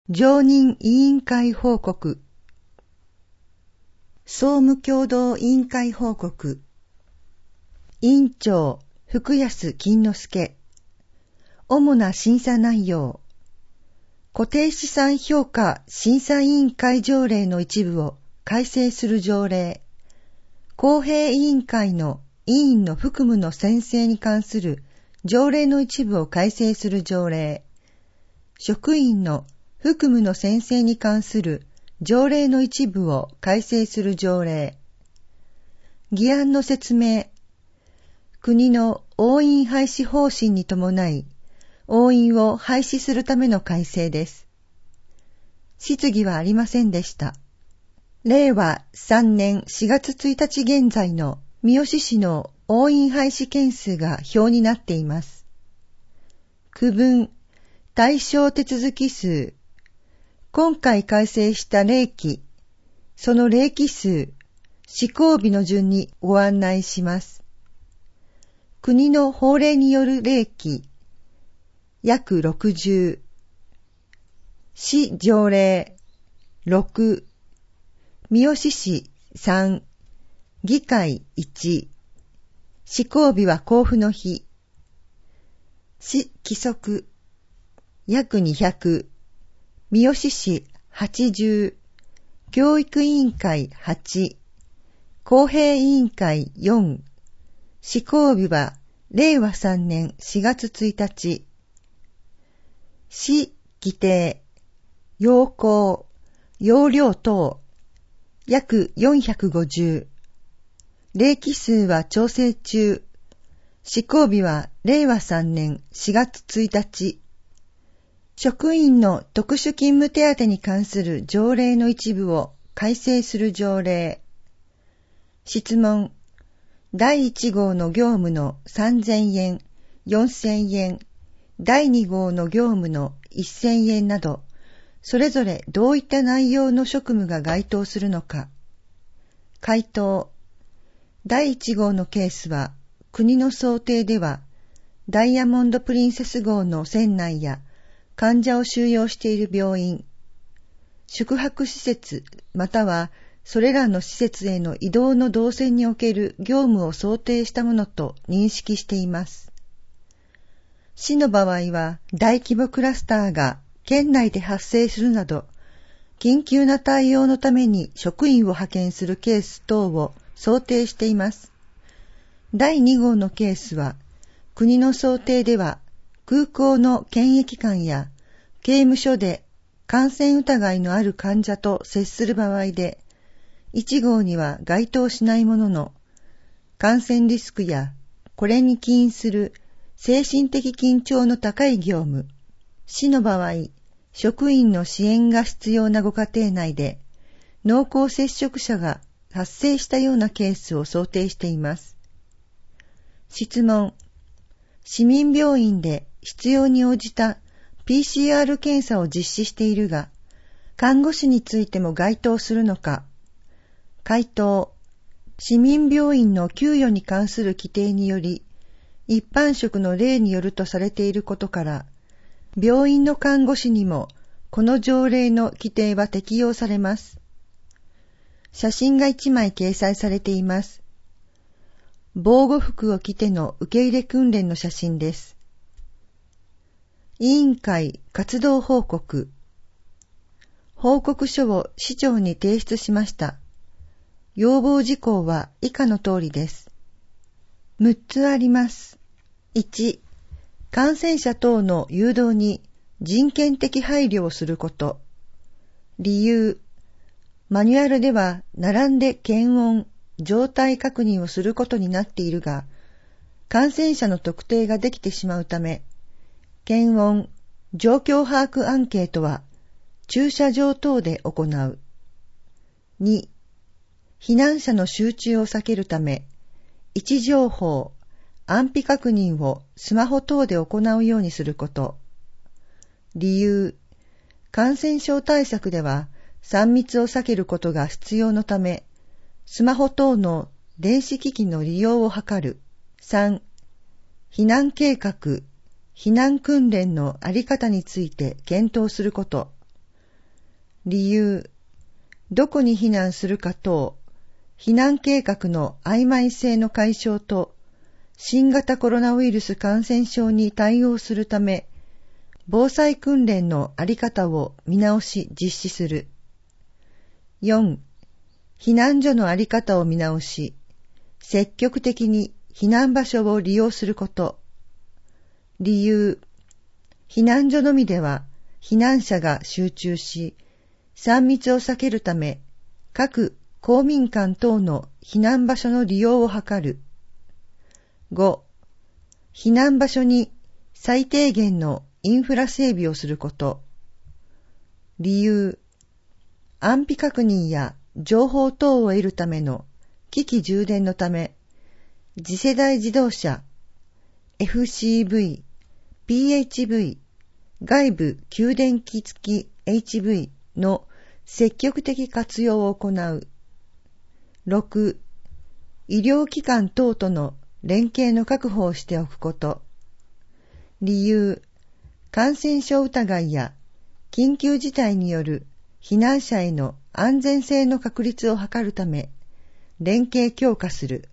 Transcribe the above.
常任委員会報告。総務共同委員会報告。委員長、福安金之助。主な審査内容。固定資産評価審査委員会条例の一部を改正する条例。公平委員会の委員の服務の宣誓に関する条例の一部を改正する条例。職員の服務の宣誓に関する条例の一部を改正する条例。議案の説明。国の押印廃止方針に伴い、押印を廃止するための改正です。質疑はありませんでした。令和3年4月1日現在の三好市の押印廃止件数が表になっています。区分、対象手続き数。今回改正した例期、その例期数、施行日の順にご案内します。国の法令による例期、約60。市条例、6。三好市、3。議会、1。施行日は交付の日。市規則、約200。三好市80、教育委員会8、公平委員会4、施行日は令和3年4月1日、市規定、要項、要領等、約450、例期数は調整中、施行日は令和3年4月1日、職員の特殊勤務手当に関する条例の一部を改正する条例。質問。第1号の業務の3000円、4000円、第2号の業務の1000円など、それぞれどういった内容の職務が該当するのか。回答。第1号のケースは、国の想定では、ダイヤモンドプリンセス号の船内や、患者を収容している病院、宿泊施設またはそれらの施設への移動の動線における業務を想定したものと認識しています。市の場合は大規模クラスターが県内で発生するなど、緊急な対応のために職員を派遣するケース等を想定しています。第2号のケースは、国の想定では空港の検疫官や刑務所で感染疑いのある患者と接する場合で、1号には該当しないものの、感染リスクやこれに起因する精神的緊張の高い業務、市の場合、職員の支援が必要なご家庭内で、濃厚接触者が発生したようなケースを想定しています。質問。市民病院で必要に応じた PCR 検査を実施しているが、看護師についても該当するのか。回答。市民病院の給与に関する規定により、一般職の例によるとされていることから、病院の看護師にもこの条例の規定は適用されます。写真が1枚掲載されています。防護服を着ての受け入れ訓練の写真です。委員会活動報告。報告書を市長に提出しました。要望事項は以下の通りです。6つあります。1、感染者等の誘導に人権的配慮をすること。理由。マニュアルでは並んで検温、状態確認をすることになっているが、感染者の特定ができてしまうため、検温、状況把握アンケートは駐車場等で行う。2、避難者の集中を避けるため、位置情報、安否確認をスマホ等で行うようにすること。理由、感染症対策では3密を避けることが必要のため、スマホ等の電子機器の利用を図る。3、避難計画、避難訓練のあり方について検討すること。 理由、どこに避難するか等、避難計画の曖昧性の解消と、新型コロナウイルス感染症に対応するため、防災訓練のあり方を見直し実施する。4. 避難所のあり方を見直し、積極的に避難場所を利用すること。理由、避難所のみでは避難者が集中し、3密を避けるため、各公民館等の避難場所の利用を図る。5. 避難場所に最低限のインフラ整備をすること。理由、安否確認や情報等を得るための機器充電のため、次世代自動車、FCV、PHV、外部給電機付き HV の積極的活用を行う。6. 医療機関等との連携の確保をしておくこと。理由、感染症疑いや緊急事態による避難者への安全性の確立を図るため、連携強化する。